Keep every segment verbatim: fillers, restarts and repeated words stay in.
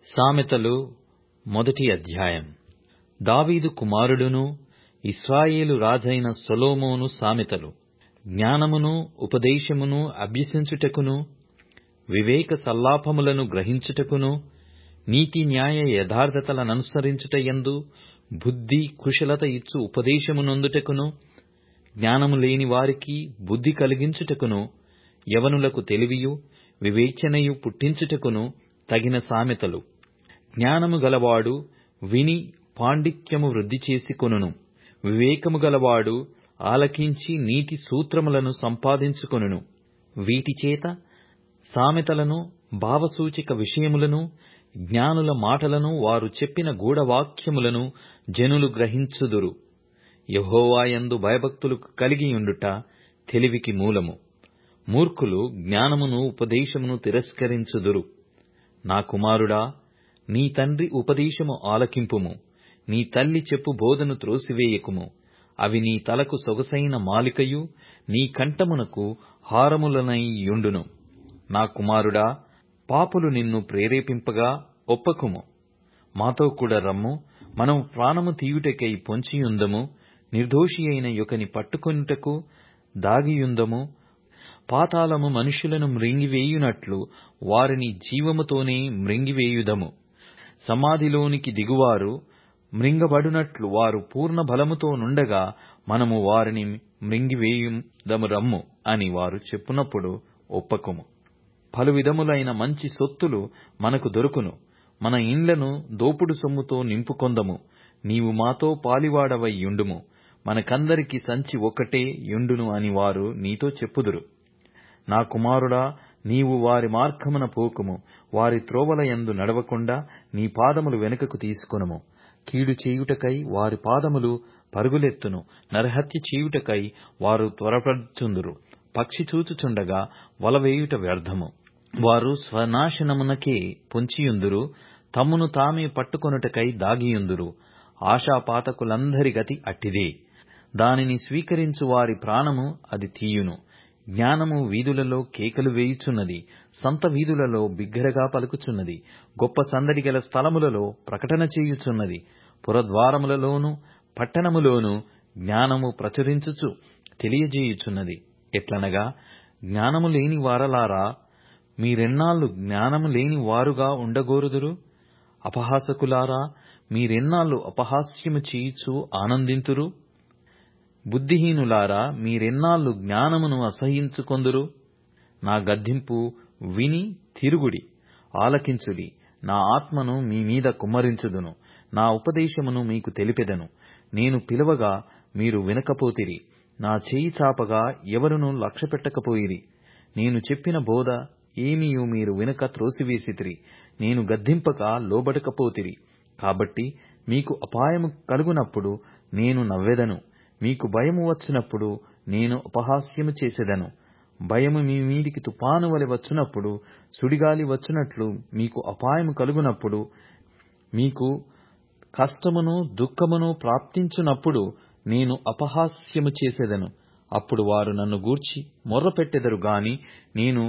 సామెతలు మొదటి అధ్యాయం. దావీదు కుమారుడును ఇశ్రాయేలు రాజైన సొలొమోను సామెతలు. జ్ఞానమును ఉపదేశమును అభ్యసించుటకును, వివేక సల్లాపములను గ్రహించుటకును, నీతి న్యాయ యథార్థతలననుసరించుట యందు బుద్ధి కుశలత ఇచ్చు ఉపదేశమునొందుటకును, జ్ఞానము లేని వారికి బుద్ధి కలిగించుటకును, యవనులకు తెలివియు వివేచనయు పుట్టించుటకును తగిన సామెతలు. జ్ఞానము గలవాడు విని పాండిత్యము వృద్ధి చేసుకొనును. వివేకము గలవాడు ఆలకించి నీతి సూత్రములను సంపాదించుకొనును. వీటిచేత సామెతలను, భావసూచక విషయములను, జ్ఞానుల మాటలను, వారు చెప్పిన గూఢవాక్యములను జనులు గ్రహించుదురు. యెహోవా యందు భయభక్తులు కలిగియుండుట తెలివికి మూలము. మూర్ఖులు జ్ఞానమును ఉపదేశమును తిరస్కరించుదురు. నా కుమారుడా, నీ తండ్రి ఉపదేశము ఆలకింపుము. నీ తల్లి చెప్పు బోధను త్రోసివేయకుము. అవి నీ తలకు సొగసైన మాలికయు, నీ కంఠమునకు హారములనైయుండును. నా కుమారుడా, పాపులు నిన్ను ప్రేరేపింపగా ఒప్పకుము. మాతో కూడా రమ్ము, మనము ప్రాణము తీయుటకై పొంచియుందము. నిర్దోషియైన యొకని పట్టుకొనుటకు దాగియుందము. పాతాళము మనుష్యులను మ్రింగివేయునట్లు వారిని జీవముతోనే మ్రింగివేయుదము. సమాధిలోనికి దిగువారు మ్రింగబడునట్లు వారు పూర్ణ బలముతో నుండగా మనము వారిని మ్రింగివేయుదము రమ్ము అని వారు చెప్పునప్పుడు ఒప్పకుము. పలు విధములైన మంచి సొత్తులు మనకు దొరుకును. మన ఇండ్లను దోపుడు సొమ్ముతో నింపుకొందము. నీవు మాతో పాలివాడవై యుండుము. మనకందరికి సంచి ఒక్కటే యుండును అని వారు నీతో చెప్పుదురు. నా కుమారుడా, నీవు వారి మార్గమున పోకుము. వారి త్రోవల యందు నడవకుండా నీ పాదములు వెనుకకు తీసుకొనుము. కీడు చేయుటకై వారి పాదములు పరుగులెత్తును. నరహత్య చేయుటకై వారు త్వరపడుచుందురు. పక్షి చూచుచుండగా వలవేయుట వ్యర్థము. వారు స్వనాశనమునకే పొంచియుందురు. తమ్మును తామే పట్టుకొనుటకై దాగియుందురు. ఆశాపాతకులందరి గతి అట్టిదే. దానిని స్వీకరించు వారి ప్రాణము అది తీయును. జ్ఞానము వీధులలో కేకలు వేయుచున్నది. సంత వీధులలో బిగ్గరగా పలుకుచున్నది. గొప్ప సందడి గల స్థలములలో ప్రకటన చేయుచున్నది. పురద్వారములలోను పట్టణములోను జ్ఞానము ప్రచురించుచు తెలియజేయుచున్నది. ఎట్లనగా, జ్ఞానము లేని వారలారా, మీరెన్నాళ్ళు జ్ఞానము లేని వారుగా ఉండగోరుదురు? అపహాసకులారా, మీరెన్నాళ్ళు అపహాస్యము చేయుచు ఆనందింతురు? బుద్ధిహీనులారా, మీరెన్నాళ్ళు జ్ఞానమును అసహ్యించుకొందురు? నా గద్దింపు విని తిరుగుడి, ఆలకించుడి. నా ఆత్మను మీ మీద కుమ్మరించుదును. నా ఉపదేశమును మీకు తెలిపెదను. నేను పిలవగా మీరు వినకపోతిరి. నా చేయి చాపగా ఎవరునూ లక్ష్యపెట్టకపోయిరి. నేను చెప్పిన బోధ ఏమియు మీరు వినక త్రోసివేసితిరి. నేను గద్దింపక లోబడకపోతిరి. కాబట్టి మీకు అపాయము కలుగునప్పుడు నేను నవ్వెదను. మీకు భయము వచ్చినప్పుడు నేను అపహాస్యము చేసెదను. భయము మీ మీదికి తుపాను వలె వచ్చునప్పుడు, సుడిగాలి వచ్చునట్లు మీకు అపాయము కలుగునప్పుడు, మీకు కష్టమును దుఃఖమును ప్రాప్తించునప్పుడు నేను అపహాస్యము చేసెదను. అప్పుడు వారు నన్ను గూర్చి మొర్రపెట్టెదరు గాని నేను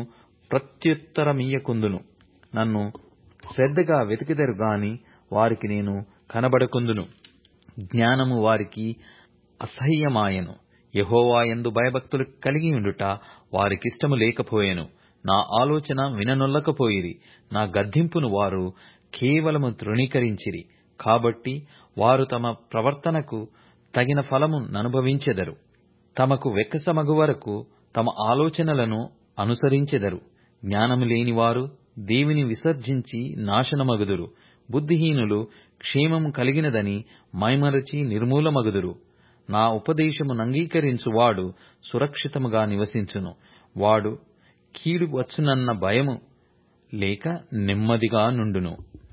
ప్రత్యుత్తరమియ్యకుందును. నన్ను శ్రద్ధగా వెతికెదరు గాని వారికి నేను కనబడకుందును. జ్ఞానము వారికి అసహ్యమాయెను. యెహోవా యందు భయభక్తులు కలిగియుండుట వారికిష్టము లేకపోయెను. నా ఆలోచన విననొల్లకపోయిరి. నా గద్దింపును వారు కేవలము తృణీకరించిరి. కాబట్టి వారు తమ ప్రవర్తనకు తగిన ఫలము ననుభవించెదరు. తమకు వెక్కసమగు వరకు తమ ఆలోచనలను అనుసరించెదరు. జ్ఞానము లేనివారు దేవుని విసర్జించి నాశనమగుదురు. బుద్ధిహీనులు క్షేమము కలిగినదని మైమరచి నిర్మూలమగుదురు. నా ఉపదేశమునంగీకరించువాడు సురక్షితముగా నివసించును. వాడు కీడు వచ్చునన్న భయము లేక నెమ్మదిగా నుండును.